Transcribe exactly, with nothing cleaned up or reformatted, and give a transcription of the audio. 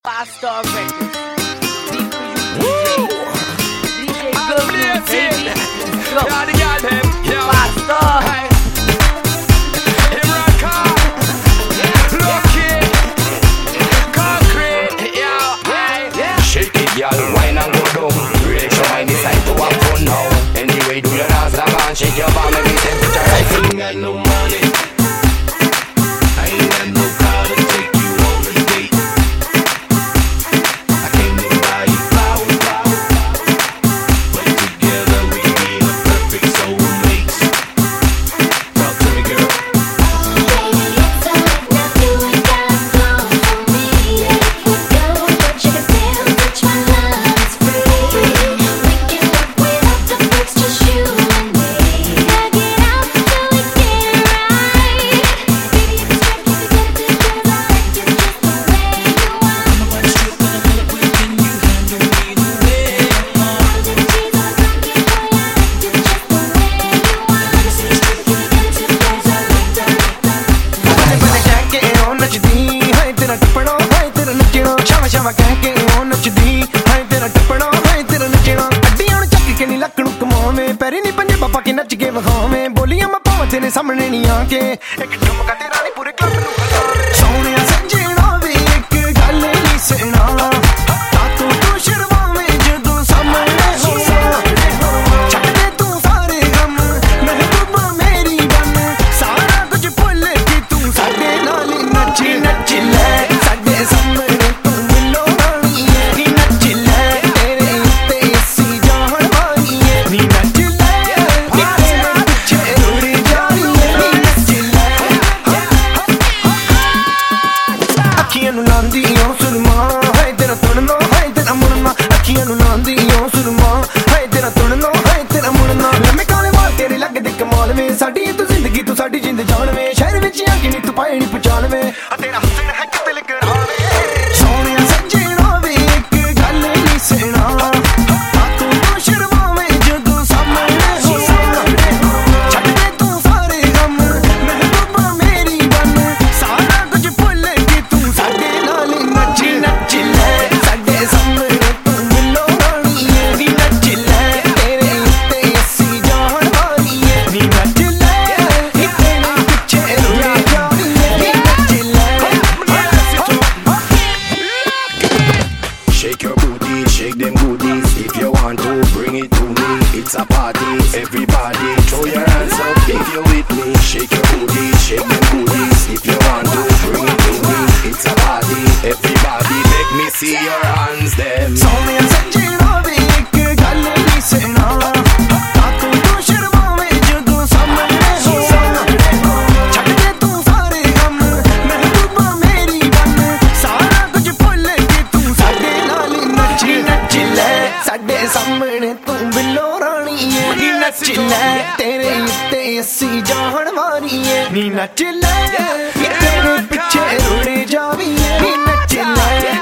Five Star Records. Beat for you, D J. D J Good News, baby. Go. Five Star. Shake it, y'all, wine and go down. Relax your mind, it's time to have fun now. Anyway, do your dance, come on, shake your bum, make it temperature right. I ain't got no money, I ain't got no car to take you on a date. I can't even buy you flowers, but together we can be the perfect soulmates. Talk to me, girl. Baby, it's alright now, you ain't got long for me. Go, but you can feel that my love is free. We can work without the breaks, just you and me. Knock it out till we get it right. Baby, it's tricky to get it because I like you just the way you are. I'm a strip and a bullet with can you handle me the way you are. All the cheese on a donkey, boy, I like you just the way you are. It's tricky to get it because I like that, like that. बने कह के ओ नचदी है तेरा टपड़ा है तेरा नचना शावा शावा कह के ओ नचदी है तेरा टपड़ा है तेरा नचना अड्डियां नु चक के नी लकड़ू कमावे पैरी नी पंजे पापा के नच के वखावे बोलियां मैं पावां तेरे सामने नी आके एक ठुमका तेरा नी पूरे क्लब नु बजा सोहणिया सजना वे एक गल नी सुना ता तू तू शर्मावे जदों सामने होवा छੱਡ दे तू सारे गम महबूबा मेरी बन सारा कुछ भुੱਲ के तू साडे नाल नच नच ले साडे सामने तू मिलो रानी नी नच ले तेरे उत्ते असी जान वाली नी नच ले नी तेरे पिछे उड़ जानी नी नच ले अखियां नु लांदी ओ सुरमा है तेरा तुड़ना है तेरा मुड़ना अखियां नु लांदी ओ सुरमा है तेरा तुड़ना है तेरा मुड़ना लम्मे काले वाल तेरे लगदे कमाल वे साडी तू जिंदगी तू साडी जिंद जान वे शहर विच आ के नी तू पाए नी पहचान वे तेरा हसन है कि दिल करावे सोहणिया सजना वे एक गल नी सुना ता तू तू शर्मावे जदों सामने होवा छੱਡ दे तू सारे गम महबूबा मेरी बन सारा कुछ भुੱਲ के तू साडे नाल नच नच ले साडे सामने तू मिलो रानी नी नच ले तेरे उत्ते असी जान वाली नी नच ले नी तेरे पिछे उड़ जानी नी नच ले Shake your booty, shake them goodies. If you want to, bring it to me. It's a party, everybody throw your hands up if you're with me. Shake your booty, shake them goodies. If you want to, bring it to me. It's a party, everybody make me see your hands them. सोहणिया सजना वे एक गल नी सुना ता तू तू शर्मावे जदों सामने होवा छੱਡ दे तू सारे गम महबूबा मेरी बन सारा कुछ भुੱਲ के तू साडे नाल नच नच ले साडे सामने तू बिल्लो रानी नी नच ले तेरे उत्ते असी जान वाली नी नच ले तेरे पिछे उड़ जावी नी नच ले